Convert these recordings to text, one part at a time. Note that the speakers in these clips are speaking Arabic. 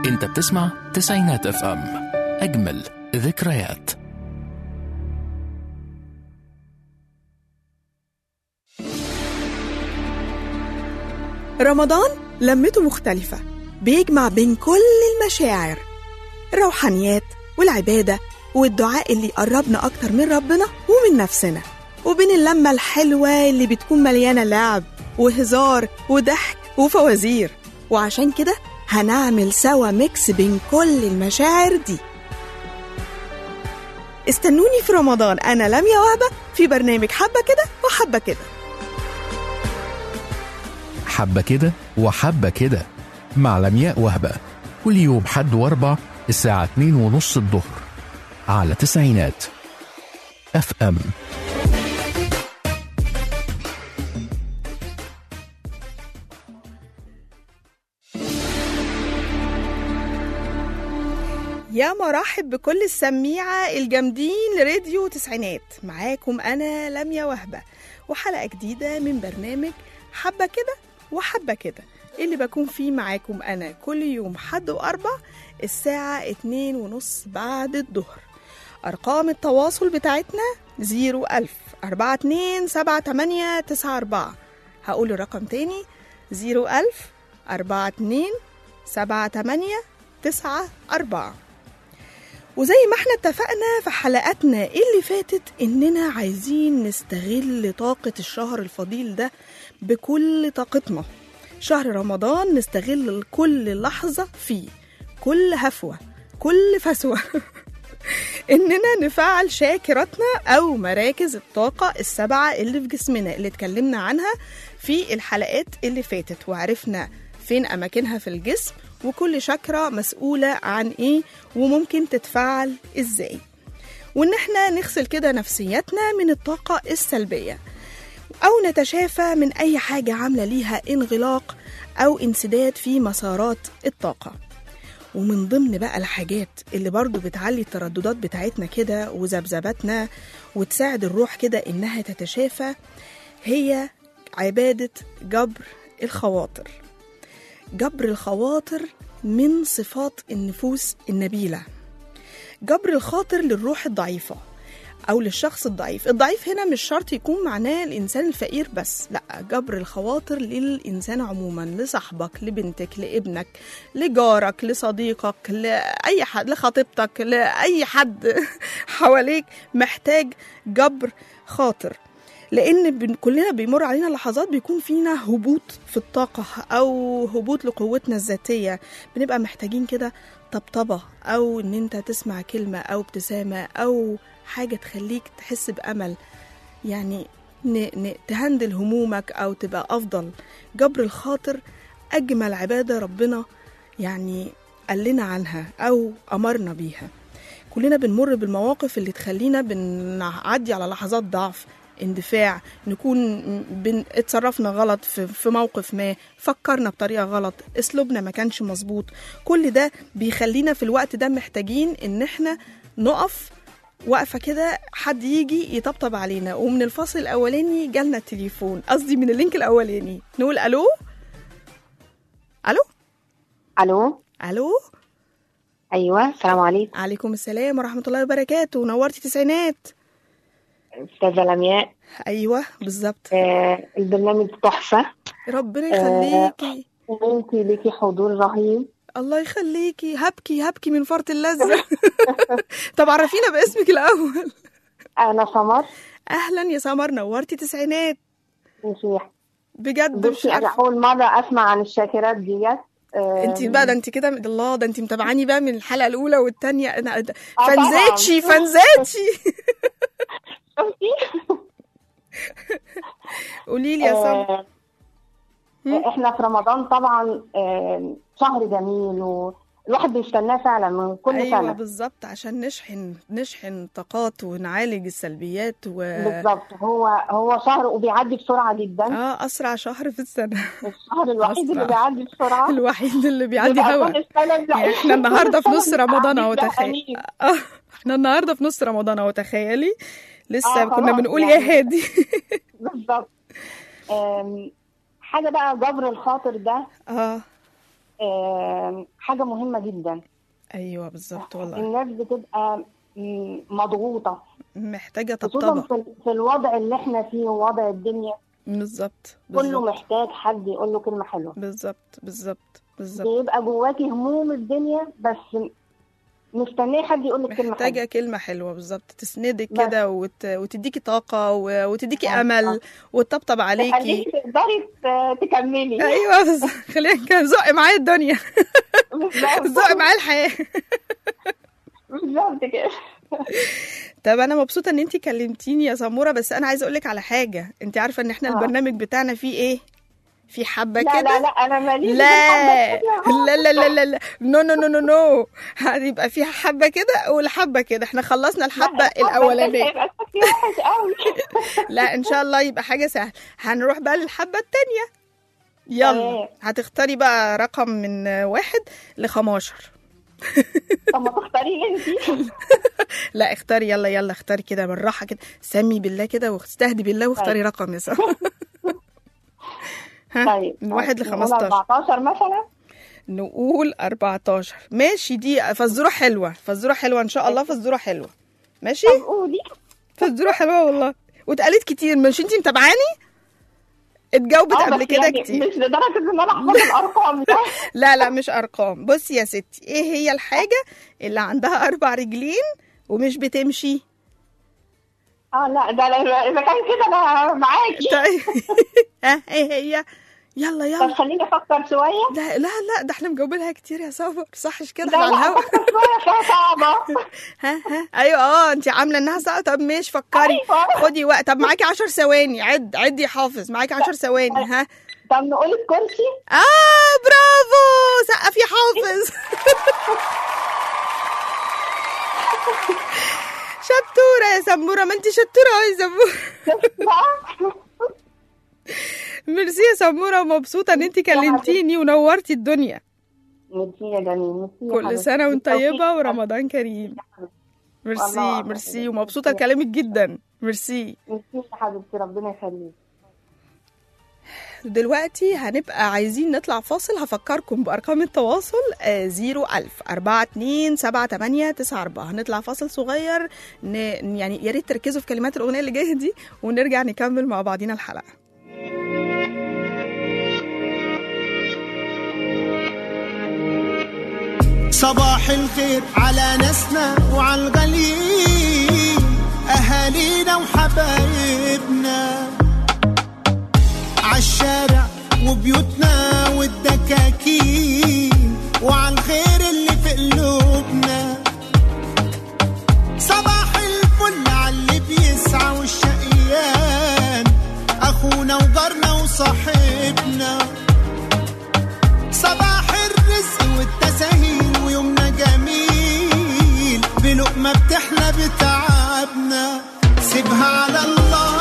انت بتسمع تسعينات اف ام، اجمل ذكريات. رمضان لمته مختلفة، بيجمع بين كل المشاعر، الروحانيات والعبادة والدعاء اللي يقربنا أكتر من ربنا ومن نفسنا، وبين اللمة الحلوة اللي بتكون مليانة لعب وهزار وضحك وفوازير. وعشان كده هنعمل سوا ميكس بين كل المشاعر دي. استنوني في رمضان، أنا لميا وهبة في برنامج حبة كده وحبة كده. حبة كده وحبة كده مع لمياء وهبة، كل يوم حد واربع الساعة 2:30 الظهر على تسعينات اف ام. يا مرحب بكل السميعة الجامدين لراديو تسعينات، معاكم أنا لميا وهبة وحلقة جديدة من برنامج حبة كده وحبة كده، اللي بكون فيه معاكم أنا كل يوم حد وأربع الساعة 2:30 بعد الظهر. أرقام التواصل بتاعتنا 010427894. هقول الرقم تاني 010427894. وزي ما احنا اتفقنا في حلقاتنا اللي فاتت إننا عايزين نستغل طاقة الشهر الفضيل ده بكل طاقتنا. شهر رمضان نستغل كل لحظة فيه، كل هفوة، كل فسوة إننا نفعل شاكرتنا أو مراكز الطاقة السبعة اللي في جسمنا اللي اتكلمنا عنها في الحلقات اللي فاتت، وعرفنا فين أماكنها في الجسم وكل شاكرة مسؤولة عن إيه وممكن تتفعل إزاي، وإن احنا نغسل كده نفسيتنا من الطاقة السلبية أو نتشافى من أي حاجة عاملة ليها انغلاق أو انسداد في مسارات الطاقة. ومن ضمن بقى الحاجات اللي برضو بتعلي الترددات بتاعتنا كده وذبذباتنا وتساعد الروح كده إنها تتشافى هي عبادة جبر الخواطر. جبر الخواطر من صفات النفوس النبيلة. جبر الخاطر للروح الضعيفة أو للشخص الضعيف. الضعيف هنا مش شرط يكون معناه الإنسان الفقير بس، لأ، جبر الخواطر للإنسان عموما، لصاحبك، لبنتك، لابنك، لجارك، لصديقك، لأي حد، لخطيبتك، لأي حد حواليك محتاج جبر خاطر. لأن كلنا بيمر علينا لحظات بيكون فينا هبوط في الطاقة أو هبوط لقوتنا الذاتية، بنبقى محتاجين كده طبطبة أو إن أنت تسمع كلمة أو ابتسامة أو حاجة تخليك تحس بأمل، يعني تهندل همومك أو تبقى أفضل. جبر الخاطر أجمل عبادة ربنا يعني قال لنا عنها أو أمرنا بيها. كلنا بنمر بالمواقف اللي تخلينا بنعدي على لحظات ضعف، اندفاع، نكون اتصرفنا غلط في موقف ما، فكرنا بطريقة غلط، اسلوبنا ما كانش مظبوط. كل ده بيخلينا في الوقت ده محتاجين ان احنا نقف وقفة كده، حد يجي يطبطب علينا. ومن الفصل الاولاني جالنا التليفون، قصدي من اللينك الاولاني، نقول الو. الو الو الو. ايوه، السلام عليكم. عليكم السلام ورحمة الله وبركاته. نورتي تسعينات استاذه لمياء. ايوه بالظبط. البرنامج تحفه، ربنا يخليكي. وانتي ليكي حضور رهيب. الله يخليكي. هبكي من فرط اللذة. طب عرفينا باسمك الأول. انا سمر. أهلا يا سمر، نورتي تسعينات نصيح بجد. مش بصي، انا اول مره اسمع عن الشاكرات ديت. انت بقى ده انت كده الله، ده انت متابعاني بقى من الحلقة الأولى والتانية. انا فنزاتشي. شفتي؟ قوليلي يا سمر. احنا في رمضان طبعا، شهر جميل والواحد بيستناه فعلا من كل سنة. أيوة بالظبط، عشان نشحن طاقات ونعالج السلبيات بالظبط. هو شهر وبيعدي بسرعة جدا. أسرع شهر في السنة. الشهر الوحيد اللي بيعدي بسرعة. الوحيد اللي بيعدي هوا. يعني احنا النهاردة في نص رمضان اهو، تخيل. احنا النهاردة في نص رمضان اهو، تخيلي. لسه كنا بنقول يعني يا هادي. بالظبط. حاجة بقى جبر الخاطر ده. حاجة مهمة جدا. ايوه بالظبط والله. الناس بتبقى مضغوطة، محتاجه خصوصا طبطبه. في الوضع اللي احنا فيه ووضع الدنيا، بالظبط كله بالظبط محتاج حد يقول له كلمة حلوة. بالظبط بالظبط بالظبط. بيبقى جواكي هموم الدنيا، بس مستنيه حد يقول لك كلمة محتاجه حلوة. كلمه حلوه بالظبط، تسندك بس. كده وتديكي طاقه وتديكي آه. امل وتطبطب عليكي. تخليكي تقدري تكملي. ايوه خلينا كده زق معايا الدنيا، زق معايا الحياه. بالظبط كده. طب انا مبسوطه ان انتي كلمتيني يا سموره، بس انا عايزه اقول لك على حاجه. انتي عارفه ان احنا البرنامج بتاعنا فيه ايه؟ في حبه لا كده. لا لا، انا ماليش لا لا لا لا لا لا، نو نو نو نو نو، هيبقى فيها حبه كده والحبه كده. احنا خلصنا الحبه الاولانيه. هيبقى شكلي وحش قوي. لا ان شاء الله يبقى حاجه سهله. هنروح بقى للحبه التانية. يلا هتختاري بقى رقم من 1 ل15. طب ما تختاري انتي. لا اختاري، يلا يلا اختاري كده بالراحه كده، سمي بالله كده واستهدي بالله واختاري رقم يا ساره. طيب من 1 ل15. 14 مثلا. نقول 14 ماشي. دي فزوره حلوه، فزوره حلوه ان شاء الله، فزوره حلوه. ماشي. طب قولي. فزوره حلوه والله، واتقالت كتير. مش انتي متابعاني؟ اتجاوبت قبل كده يعني كتير. مش لدرجه ان انا احفظ الارقام. لا لا مش ارقام. بصي يا ستي، ايه هي الحاجه اللي عندها 4 رجلين ومش بتمشي؟ لا ده اذا كان كده انا معاكي. طيب ايه هي؟ يلا طب يلا. خليني افكر شويه. لا لا لا، ده احنا مجاوبينها كتير يا صابر، صحش كده لا على لا، الهوا. افكر شويه فيها صعبه. ها ايوه انت عامله انها صعبه. طب ماشي فكري. أيوة. خدي وقت. طب معاكي 10 ثواني. عدي يا حافظ، معاكي 10 ثواني. ها. طب نقول الكرسي. برافو، سقف يا حافظ. شطوره يا سموره، ما انت شطوره يا سموره. ميرسي يا سموره، ومبسوطه ان انت كلمتيني ونورتي الدنيا. ميرسي يا جميل. ميرسي. كل سنه وانت طيبه ورمضان كريم. ميرسي ميرسي، ومبسوطه لكلامك جدا. ميرسي. ميرسي يا حبيبتي، ربنا يخليك. دلوقتي هنبقى عايزين نطلع فاصل. هفكركم بأرقام التواصل 01000 427894. هنطلع فاصل صغير، يعني يا ريت تركزوا في كلمات الأغنية اللي جاية دي، ونرجع نكمل مع بعضينا الحلقة. صباح الخير على ناسنا وعلى الغاليين، أهالينا وحبايبنا عالشارع وبيوتنا والدكاكين، وعلى الخير اللي في قلوبنا. صباح الفل عاللي بيسعى والشقيان، أخونا وجارنا وصاحبنا. صباح الرزق والتساهيل ويومنا جميل، بلقمة بتحلى بتعبنا. سيبها على الله،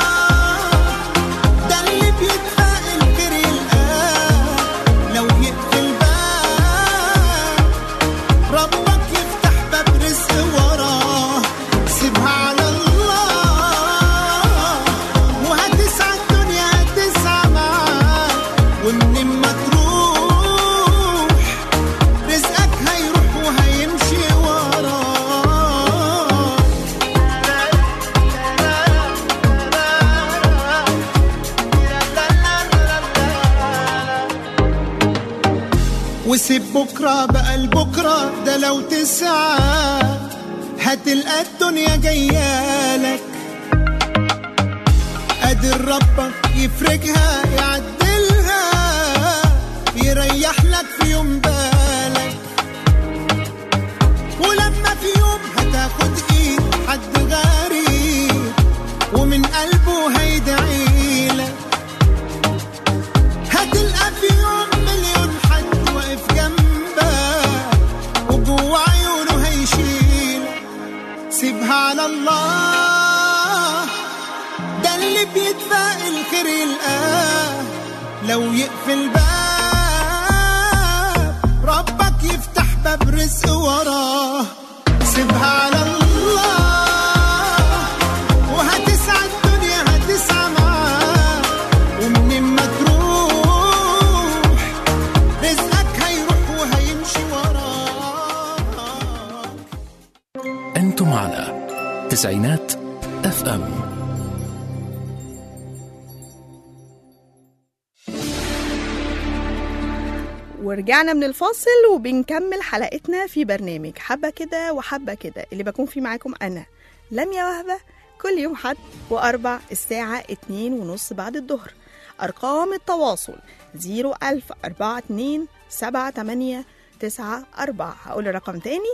ده اللي بيدفع الخير يلقاه. لو يقفل باب ربك يفتح باب رزق وراه. سيبها على الله، وهتسعى الدنيا هتسعى معاك. ومن ما تروح رزقك هيروح وهيمشي وراه. وسيب بكرة بقى لبكرة، ده لو تسعى هتلقى الدنيا جايالك. قادر ربك يفرجها يعدلها، يريح لك في يوم بالك. ولما في يوم هتاخد ايد حد غريب ومن قلبه هيدعيلك، هتلقى في يوم مليون حد واقف جنبك وجوه عيونه هيشيلك. سيبها على الله، ده اللي بيدفع الخير يلقاه. لو يقفل باب ربك يفتح باب رزق وراه. سيبها على الله، وهتسعى الدنيا هتسعى معاه. ومن ما تروح رزقك تسعينات اف ام. ورجعنا من الفاصل وبنكمل حلقتنا في برنامج حبة كده وحبة كده، اللي بكون فيه معاكم أنا لميا وهبة كل يوم حد وأربع الساعة 2:30 بعد الظهر. أرقام التواصل 010427894. هقول الرقم تاني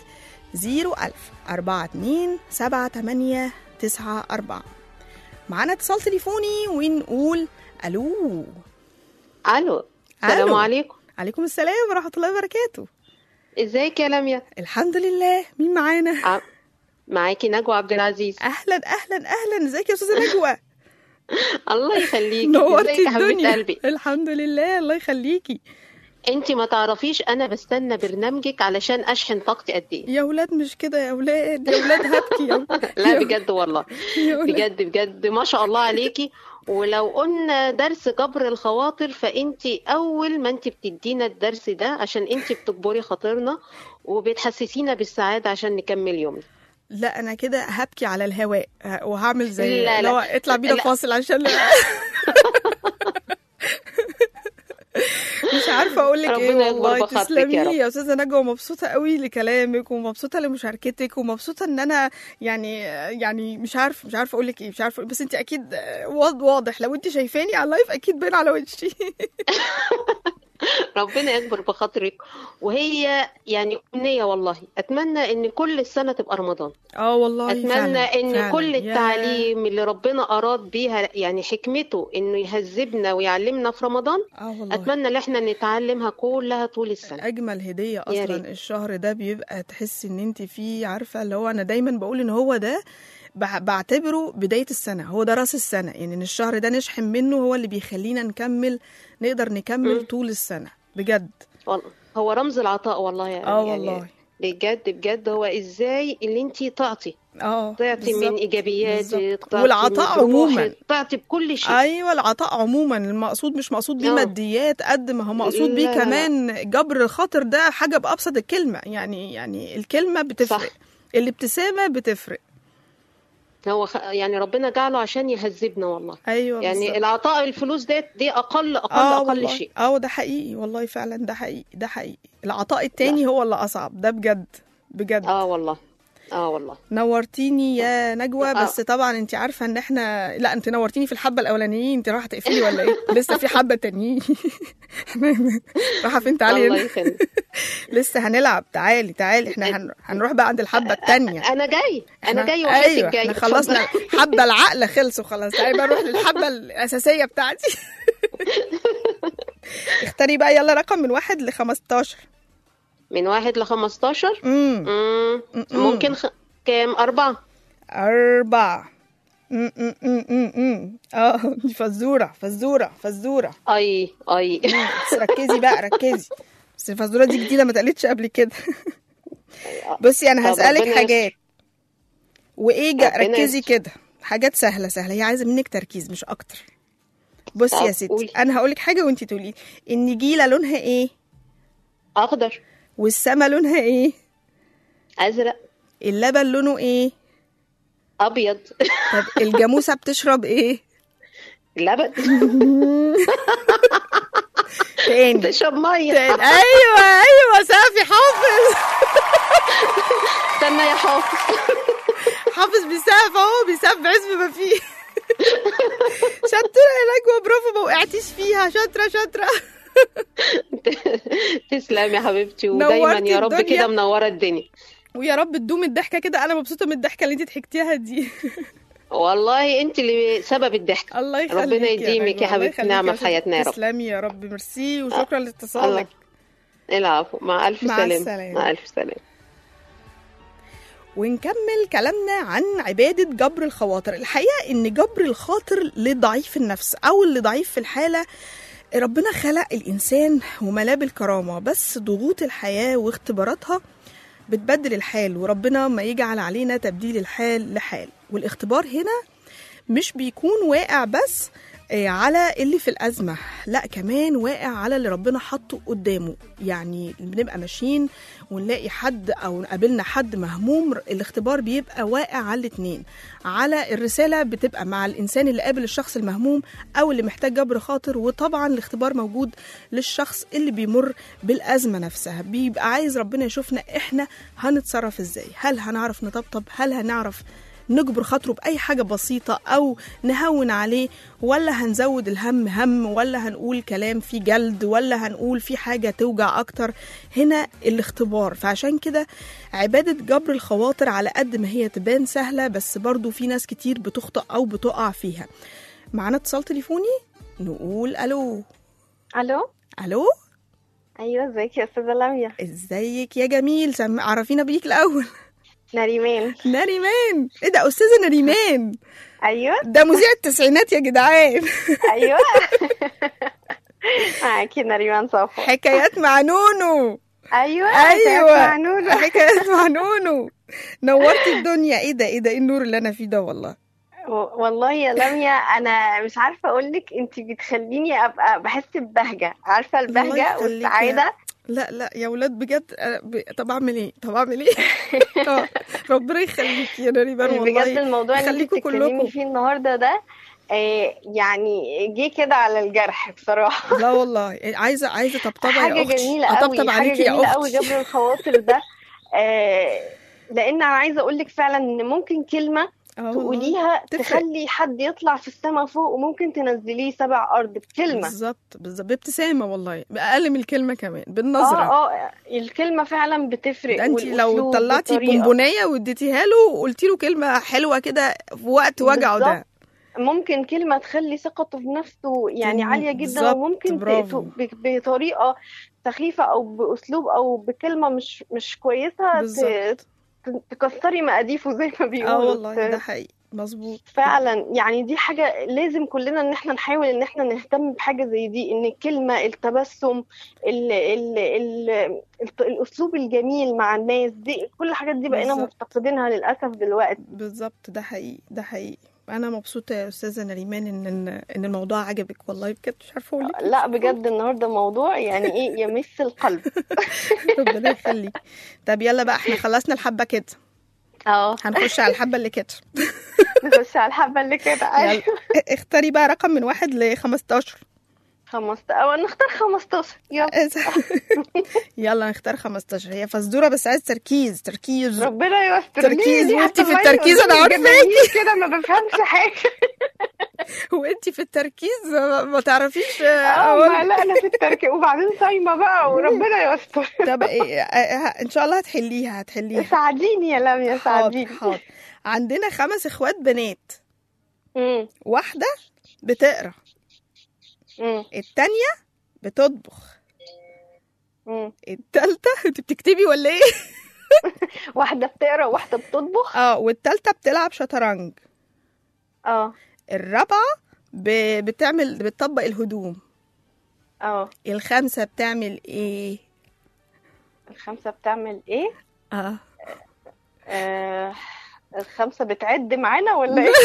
010427894. معانا اتصال تليفوني ونقول ألو. الو، السلام عليكم. عليكم السلام ورحمة الله وبركاته. ازيك يا لميا؟ الحمد لله. مين معانا؟ معاكي نجوى عبد العزيز. اهلا اهلا اهلا. ازيك يا استاذه نجوى؟ الله يخليكي. نورتي ازيك يا حبيبه الدنيا. قلبي؟ الحمد لله. الله يخليكي. انتي ما تعرفيش انا بستنى برنامجك علشان اشحن طاقتي قد ايه. يا ولاد مش كده يا ولاد، يا ولاد هبكي لا بجد والله، يا ولاد. بجد بجد ما شاء الله عليكي. ولو قلنا درس جبر الخواطر فانتي اول ما انتي بتدينا الدرس ده، عشان انتي بتجبري خاطرنا وبتحسسينا بالسعاده عشان نكمل يومنا. لا انا كده هبكي على الهواء وهعمل زي لا، لو اطلع بينا فاصل عشان مش عارفه اقول لك ايه. ربنا يكبر والله بخاطرك تسلمي يا رب. يا استاذه نجوى. مبسوطه قوي لكلامك ومبسوطه لمشاركتك ومبسوطه ان انا يعني مش عارفه اقول لك ايه، مش عارفه، بس انت اكيد واضح لو انت شايفاني على اللايف اكيد باين على وشي. ربنا يكبر بخاطرك. وهي يعني أمنية والله، أتمنى إن كل السنة تبقى رمضان. والله أتمنى فعلا إن فعلا. كل التعليم اللي ربنا أراد بيها، يعني حكمته إنه يهذبنا ويعلمنا في رمضان، والله أتمنى إن إحنا نتعلمها كلها طول السنة. اجمل هديه يا اصلا ريت. الشهر ده بيبقى تحس ان انت فيه، عارفه اللي هو انا دايما بقول ان هو ده بعتبره بدايه السنه، هو ده راس السنه، يعني ان الشهر ده نشحن منه هو اللي بيخلينا نقدر نكمل طول السنه بجد. والله هو رمز العطاء والله يعني. والله بجد بجد هو إزاي اللي أنتي تعطي بالزبط. من إيجابياتك، تعطي والعطاء من عموما روحك، تعطي بكل شيء. ايوه العطاء عموما المقصود مش مقصود بيه ماديات قد ما هو مقصود بيه لا، لا، كمان جبر الخاطر. ده حاجه بابسط الكلمه، يعني الكلمه بتفرق. صح. الابتسامه بتفرق. هو يعني ربنا جعله عشان يهذبنا والله. ايوه يعني بالزبط. العطاء الفلوس دي اقل شيء. ده حقيقي والله فعلا. ده حقيقي. العطاء التاني هو اللي اصعب. ده بجد بجد. والله والله نورتيني يا نجوى. بس طبعا انت عارفه ان احنا، لا انت نورتيني في الحبه الاولانيين. انت رايحه تقفلي ولا ايه؟ لسه في حبه تانيين. رايحه فين؟ تعالي الله هنا. يخليك. لسه هنلعب. تعالي احنا هنروح بقى عند الحبه التانيه. انا جاي وحياتك ايوه جاي. احنا خلصنا حبه العقل خلصوا خلاص. تعالي بقى نروح للحبه الاساسيه بتاعتي. اختاري بقى يلا رقم من 1 ل15. من 1 ل15. ممكن كام؟ 4. دي فزوره. اي بس ركزي بقى ركزي. بس الفزوره دي جديده ما اتقالتش قبل كده. بصي انا هسألك حاجات وايه ركزي كده. حاجات سهله هي عايزه منك تركيز مش اكتر. بصي يا ستي انا هقولك حاجه وانتي تقولي. النجيله لونها ايه؟ اخضر. والسما لونها ايه؟ ازرق. اللبن لونه ايه؟ ابيض. طب الجاموسه بتشرب ايه؟ لبن. تاني تشرب ميه. ايوه سافي حافظ. استنى يا حافظ. حافظ بيسقف اهو، بيسقف بعزم ما فيه. شاطره يا نجوى، برافو، ما وقعتيش فيها. شاطره. تسلم يا حبيبتي، ودايما يا رب كده منوره الدنيا. ويا رب تدوم الضحكه كده. انا مبسوطه من الضحكه اللي انت ضحكتيها دي. والله انت اللي سبب الضحك. الله يخليك. ربنا يديمك يا حبيبتي نعمه في حياتنا يا رب. تسلمي يا رب. ميرسي وشكرا لاتصالك. العفو. مع الف سلامه. مع الف سلامه. ونكمل كلامنا عن عبادة جبر الخواطر. الحقيقة إن جبر الخاطر لضعيف النفس أو اللي ضعيف في الحالة. ربنا خلق الإنسان وملاه بالكرامة، بس ضغوط الحياة واختباراتها بتبدل الحال، وربنا ما يجعل علينا تبديل الحال لحال. والاختبار هنا مش بيكون واقع بس على اللي في الأزمة، لا كمان واقع على اللي ربنا حطه قدامه. يعني بنبقى ماشيين ونلاقي حد أو قابلنا حد مهموم، الاختبار بيبقى واقع على الاتنين. على الرسالة بتبقى مع الإنسان اللي قابل الشخص المهموم أو اللي محتاج جبر خاطر، وطبعا الاختبار موجود للشخص اللي بيمر بالأزمة نفسها. بيبقى عايز ربنا يشوفنا إحنا هنتصرف إزاي، هل هنعرف نطبطب، هل هنعرف نجبر خاطره بأي حاجة بسيطة أو نهون عليه، ولا هنزود الهم هم، ولا هنقول كلام فيه جلد، ولا هنقول فيه حاجة توجع أكتر. هنا الاختبار. فعشان كده عبادة جبر الخواطر على قد ما هي تبان سهلة، بس برضو في ناس كتير بتخطئ أو بتقع فيها. معنا اتصال تليفوني، نقول ألو. الو. ألو، ايوه، ازيك يا استاذه لميا؟ ازيك يا جميل؟ عرفينا بيك الأول. نريمان. نريمان؟ ايه ده أستاذة نريمان؟ ايوه، ده مذيع التسعينات يا جدعان. ايوه. معاكي نريمان صفا. حكايات مع نونو. ايوه، ايوه، حكايات مع نونو. نورتي الدنيا. ايه ده ايه النور اللي انا فيه ده والله. والله يا لميا انا مش عارفه اقول لك، انت بتخليني ابقى بحس ببهجه، عارفه البهجه والسعاده. لا يا ولاد بجد. طب اعمل ايه ربنا يخليكي يا نريمان والله. بجد الموضوع اللي انت بتتكلمي فيه النهارده ده يعني جه كده على الجرح بصراحه. لا والله عايزه طبطبه يا اختي. حاجه جميله قوي، اطبطب عليكي يا اختي. قوي جبر الخواطر ده. لان انا عايزه اقول لك فعلا ان ممكن كلمه تقوليها تخلي حد يطلع في السماء فوق، وممكن تنزليه 7 أرض بكلمة. بالظبط بابتسامة والله، بأقل من الكلمة كمان، بالنظرة. الكلمة فعلا بتفرق. ده انت لو طلعتي بونبونية واديتيها له وقلتي له كلمة حلوة كده في وقت وجعه ده، ممكن كلمة تخلي ثقته في نفسه يعني عالية جدا. وممكن بطريقة سخيفة أو بأسلوب أو بكلمة مش كويسة تكسري مقاديفه زي ما بيقولوا. والله ده حقيقي، مظبوط فعلا. يعني دي حاجة لازم كلنا ان احنا نحاول ان احنا نهتم بحاجة زي دي، ان الكلمة، التبسم، الاسلوب الجميل مع الناس، دي كل الحاجات دي بقينا مفتقدينها للأسف دلوقتي. بالظبط، ده حقيقي. انا مبسوطه يا استاذه نريمان ان الموضوع عجبك والله بجد. مش عارفه اقول لك. لا بجد النهارده موضوع يعني ايه يمس القلب. ربنا يخليك. طب يلا بقى، احنا خلصنا الحبه كده. هنخش على الحبه اللي كده. نخش على الحبه اللي كده. ايوه. اختاري بقى رقم من 1 ل 15. أو نختار 15. يلا نختار 15. هي فزدوره بس عايز تركيز. ربنا يستر. تركيز. وانتي في التركيز انا عارفاكي كده ما بفهمش حاجه. وانتي في التركيز ما تعرفيش. لا انا في التركيز وبعدين صايمه بقى وربنا يستر. طب ان شاء الله هتحليها. ساعديني يا لميا، ساعديني. حاضر. عندنا 5 اخوات بنات. واحده بتقرا، التانية بتطبخ، التالتة انت بتكتبي ولا ايه؟ واحدة بتقرا وواحدة بتطبخ. والتالتة بتلعب شطرنج. الرابعة بتطبق الهدوم. الخامسة بتعمل ايه؟ الخامسة بتعد معانا ولا ايه؟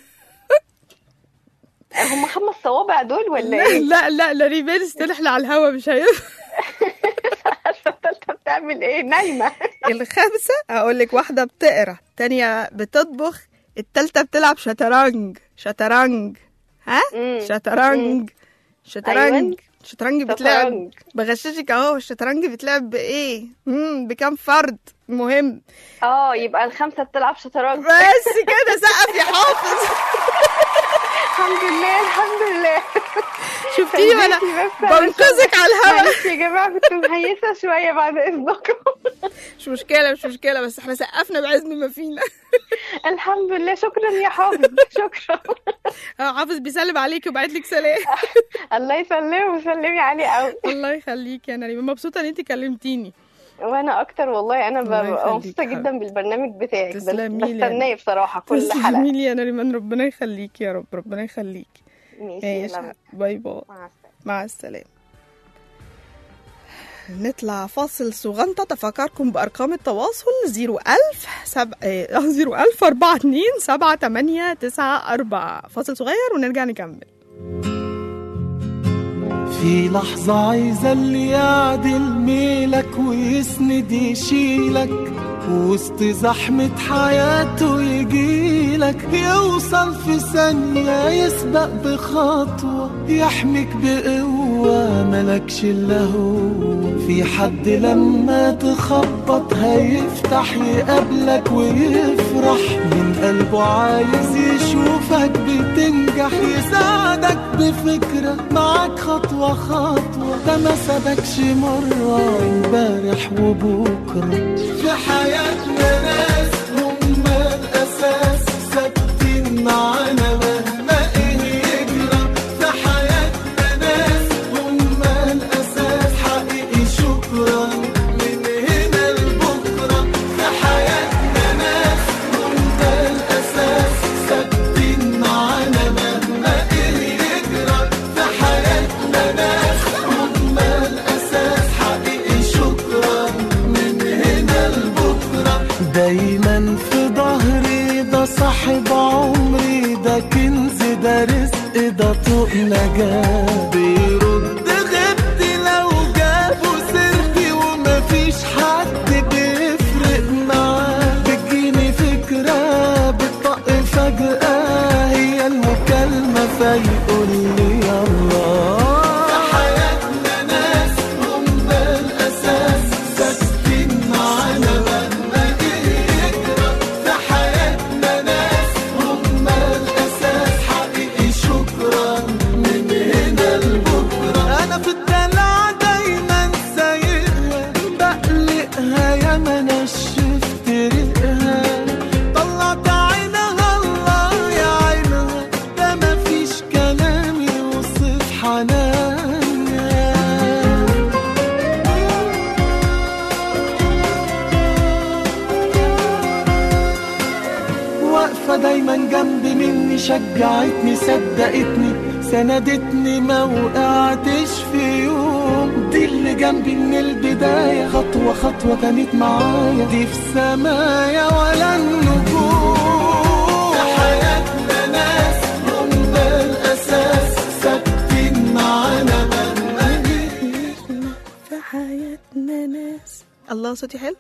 هم 5 صوابع دول ولا ايه؟ لا ريبير استلحل على الهوا مش هينفع. عارفه الثالثه بتعمل ايه؟ نايمه. الخامسه اقول لك، واحده بتقرا، الثانيه بتطبخ، الثالثه بتلعب شطرنج. ها؟ شطرنج. أيوة. الشطرنج بتلعب، بغششك اهو، الشطرنج بتلعب بايه؟ بكام فرد؟ المهم يبقى الخامسه بتلعب شطرنج. بس كده، سقف يا حافظ. الحمد لله. شفتيني وانا بنقذك على الهوا. يا جماعه كنت مهيسه شويه بعد اذنكم. مش مشكله بس احنا سقفنا بعزم ما فينا. الحمد لله. شكرا يا حافظ، شكرا. حافظ بيسلم عليكي وبعت لك سلام. الله يسلمه وسلمي عليه قوي. الله يخليك يا نريمان، مبسوطه ان انت كلمتيني. وانا اكتر والله. انا ببقى مبسوطه جدا بالبرنامج بتاعك، بستناه بصراحه كل حلقه. تسلمي يا نريمان، ربنا يخليك يا رب، ربنا يخليك. ماشي. باي باي. مع السلامه. نطلع فاصل صغنطة. تفكركم بأرقام التواصل 01000 42 78 94. فاصل صغير ونرجع نكمل. في لحظة عايزة اللي يعدل ميلك ويسند يشيلك وسط زحمة حياته يجيلك، يوصل في ثانية يسبق بخطوة يحميك بقوة ملكش إلا هو. في حد لما تخبط هيفتح يقابلك ويفرح من قلبه عايز يشوفك بتنجح، يساعدك بفكرة معاك خطوة خطوة. ده ما سابكش مرة امبارح وبكرة. في حياتنا ناس هم الأساس ثابتين معانا مهما إيه يجرى. في حياتنا ناس هم الأساس حقيقي شكرا من هنا لبكرة. في حياتنا ناس هم الأساس ثابتين معانا مهما إيه يجرى. في حياتنا ناس هم الأساس حقيقي شكرا من هنا لبكرة. دايما في ظهري ده صاحب عمري، ده كنز ده رزق ده طوق نجاة. بيرد غبتي لو جابوا سيرتي ومفيش حد بيفرق معاه. بتجيني فكرة بتطق فجأة هي المكالمة فيقول لي يلا. في حياتنا ناس هم الأساس ثابتين معانا مهما يجرى. في حياتنا ناس هم الأساس حقيقي شكرا من هنا لبكرة. أنا في الدلع دايما سايقها بقلقها يا ما نشفت ريقها. طلعت عينها الله يا عينها ده مفيش كلام يوصف حنانها. واقفة دايما جنب مني شجعتني صدقتني سندتني ما وقعتش في يوم. دي اللي جنبي من البداية خطوة خطوة كانت معايا. دي في سمايا ولا النجوم. في حياتنا ناس هم الأساس ثابتين معانا مهما جينا. في حياتنا ناس. الله صوتي حلو.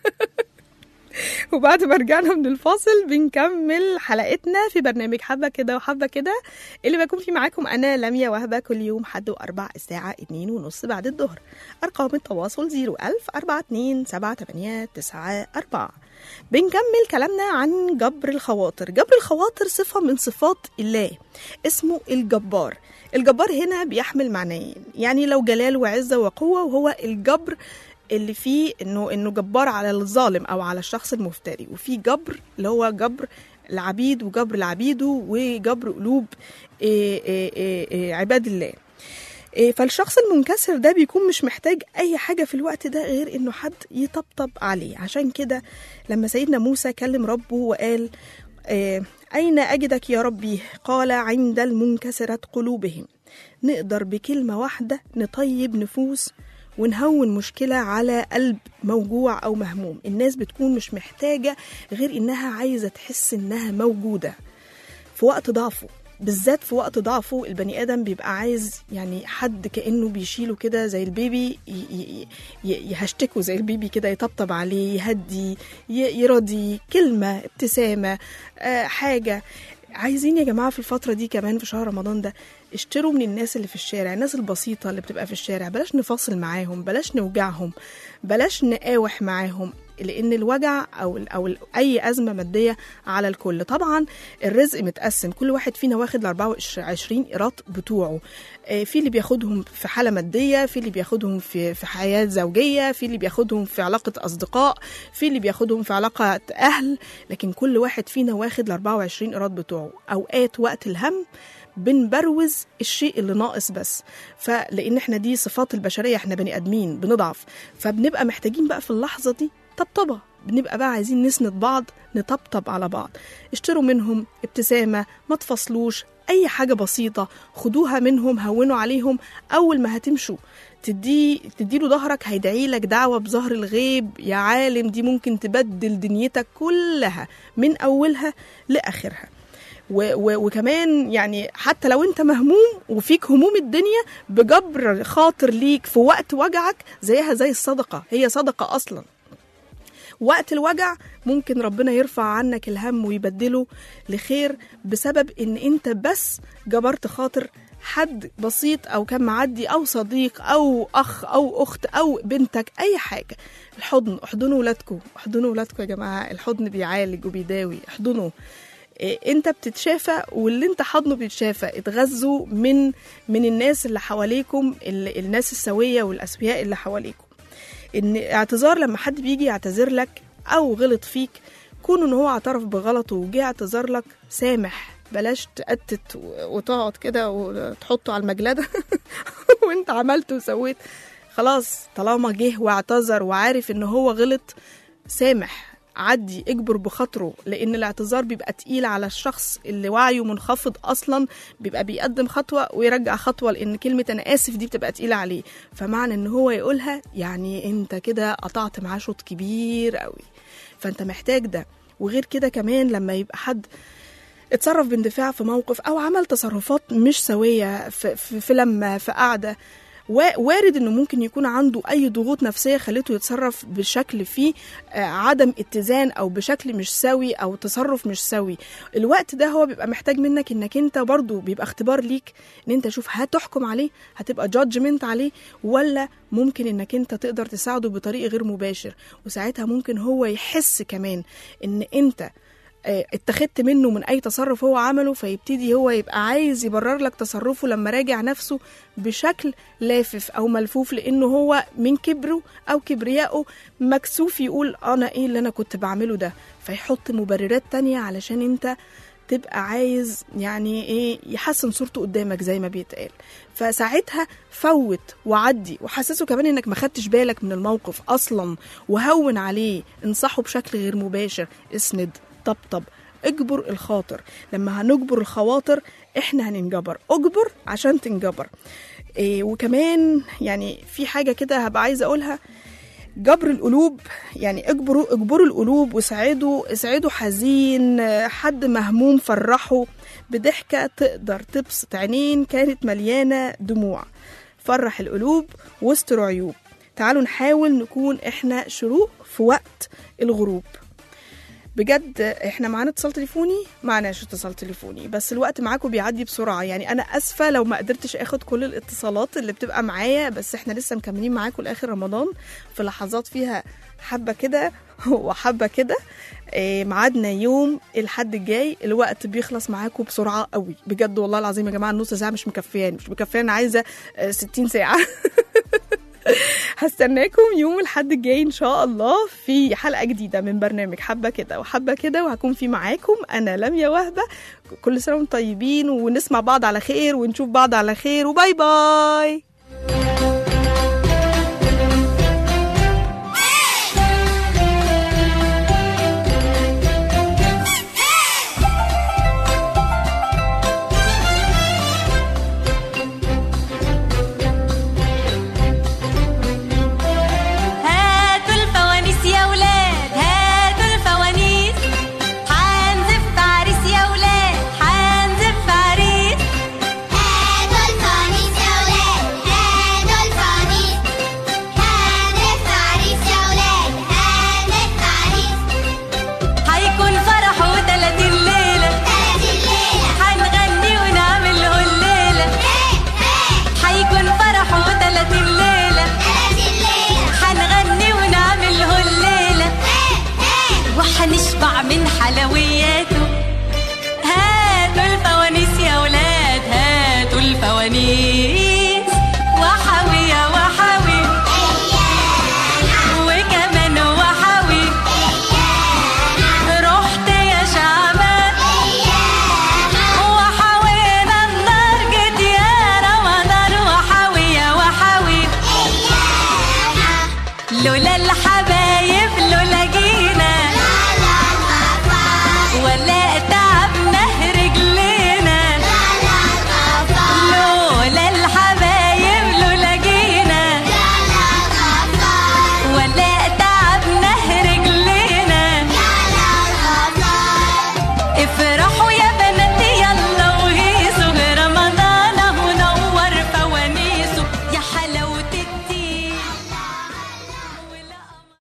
وبعد ما رجعنا من الفاصل بنكمل حلقتنا في برنامج حبة كده وحبة كده اللي بكون فيه معاكم أنا لميا وهبة كل يوم حد وأربع الساعة 2:30 بعد الظهر. أرقام التواصل 01042788994. بنكمل كلامنا عن جبر الخواطر. جبر الخواطر صفة من صفات الله اسمه الجبار. الجبار هنا بيحمل معنيين، يعني لو جلال وعزة وقوة، وهو الجبر اللي فيه انه جبار على الظالم او على الشخص المفتري، وفي جبر اللي هو جبر العبيد وجبر لعبيده وجبر قلوب عباد الله. فالشخص المنكسر ده بيكون مش محتاج اي حاجة في الوقت ده غير انه حد يطبطب عليه. عشان كده لما سيدنا موسى كلم ربه وقال اين اجدك يا ربي؟ قال عند المنكسرة قلوبهم. نقدر بكلمة واحدة نطيب نفوس ونهون مشكلة على قلب موجوع أو مهموم. الناس بتكون مش محتاجة غير إنها عايزة تحس إنها موجودة في وقت ضعفه. بالذات في وقت ضعفه البني آدم بيبقى عايز يعني حد كأنه بيشيله كده زي البيبي، يهشتكه زي البيبي كده، يطبطب عليه، يهدي، يرضي، كلمة، ابتسامة، حاجة. عايزين يا جماعة في الفترة دي كمان في شهر رمضان ده اشتروا من الناس اللي في الشارع، الناس البسيطة اللي بتبقى في الشارع. بلاش نفاصل معاهم، بلاش نوجعهم، بلاش نقاوح معاهم، لأن الوجع أو أي أزمة مادية على الكل. طبعا الرزق متقسم، كل واحد فينا واخد 24 قيراط بتوعه. في اللي بياخدهم في حالة مادية، في اللي بياخدهم في حياة زوجية، في اللي بياخدهم في علاقة أصدقاء، في اللي بياخدهم في علاقة أهل، لكن كل واحد فينا واخد 24 قيراط بتوعه. أوقات وقت الهم بنبروز الشيء اللي ناقص بس، فلأن احنا دي صفات البشرية، احنا بني أدمين بنضعف، فبنبقى محتاجين بقى في اللحظة دي طبطبة. بنبقى بقى عايزين نسند بعض، نطبطب على بعض. اشتروا منهم ابتسامة، ما تفصلوش، أي حاجة بسيطة خدوها منهم، هونوا عليهم. أول ما هتمشوا تديله ظهرك، هيدعي لك دعوة بظهر الغيب يا عالم، دي ممكن تبدل دنيتك كلها من أولها لآخرها. وكمان يعني حتى لو انت مهموم وفيك هموم الدنيا، بجبر خاطر ليك في وقت وجعك زيها زي الصدقة، هي صدقة أصلا. وقت الوجع ممكن ربنا يرفع عنك الهم ويبدله لخير بسبب ان انت بس جبرت خاطر حد بسيط او كان معدي او صديق او اخ او اخت او بنتك، اي حاجة. الحضن، احضنوا ولادكم، احضنوا ولادكم يا جماعة، الحضن بيعالج وبيداوي، احضنوا. انت بتتشافى واللي انت حضنه بيتشافى. اتغذوا من الناس اللي حواليكم، الناس السوية والاسوياء اللي حواليكم. ان اعتذار لما حد بيجي يعتذر لك او غلط فيك، كون ان هو اعترف بغلطه وجي اعتذر لك، سامح، بلاش تقتت وتقعد كده وتحطه على المجلدة وانت عملت وسويت. خلاص طالما جه واعتذر وعارف ان هو غلط، سامح، عدي، اجبر بخاطره، لان الاعتذار بيبقى تقيل على الشخص اللي وعيه منخفض اصلا، بيبقى بيقدم خطوة ويرجع خطوة، لان كلمة انا اسف دي بتبقى تقيلة عليه. فمعنى ان هو يقولها يعني انت كده قطعت معاه شوط كبير قوي، فانت محتاج ده. وغير كده كمان لما يبقى حد اتصرف باندفاع في موقف او عمل تصرفات مش سوية في لما في قعدة، وارد انه ممكن يكون عنده اي ضغوط نفسية خلته يتصرف بشكل فيه عدم اتزان او بشكل مش سوي او تصرف مش سوي. الوقت ده هو بيبقى محتاج منك انك انت برضو بيبقى اختبار ليك ان انت شوف هتحكم عليه، هتبقى جادجمنت عليه، ولا ممكن انك انت تقدر تساعده بطريق غير مباشر. وساعتها ممكن هو يحس كمان ان انت اتخذت منه من اي تصرف هو عمله، فيبتدي هو يبقى عايز يبرر لك تصرفه لما راجع نفسه بشكل لافف او ملفوف، لانه هو من كبره او كبريائه مكسوف يقول انا ايه اللي انا كنت بعمله ده، فيحط مبررات تانية علشان انت تبقى عايز يعني ايه يحسن صورته قدامك زي ما بيتقال. فساعتها فوت وعدي، وحسسه كمان انك ما خدتش بالك من الموقف اصلا، وهون عليه، انصحه بشكل غير مباشر، اسند، طبطب، اجبر الخاطر. لما هنجبر الخواطر احنا هننجبر، اجبر عشان تنجبر. وكمان يعني في حاجة كده هبقى عايزة اقولها، جبر القلوب، يعني اجبروا القلوب اسعدوا حزين، حد مهموم فرحه بضحكة تقدر تبسط عينين كانت مليانة دموع، فرح القلوب واستر عيوب. تعالوا نحاول نكون احنا شروق في وقت الغروب. بجد احنا معانا اتصال تليفوني؟ معناش اتصال تليفوني، بس الوقت معاكم بيعدي بسرعة. يعني انا اسفة لو ما قدرتش اخد كل الاتصالات اللي بتبقى معايا، بس احنا لسه مكملين معاكم لاخر رمضان في لحظات فيها حبة كده وحبة كده. معادنا يوم الحد الجاي، الوقت بيخلص معاكم بسرعة قوي بجد والله العظيم يا جماعة. النص ساعة مش مكفيان، عايزة 60 ساعة هستناكم يوم الحد الجاي ان شاء الله في حلقة جديدة من برنامج حبة كده وحبة كده، وهكون في معاكم انا لميا وهبة. كل سنة وانتم طيبين، ونسمع بعض على خير ونشوف بعض على خير، وباي باي. هنشبع من حلوياته. هاتوا الفوانيس يا ولاد، هاتوا الفوانيس، وحوي يا وحوي، وكمان وحوي، رحت يا شعبان وحوينا النار، جيت يا رمضان، وحوي يا وحوي، لولا الحبايب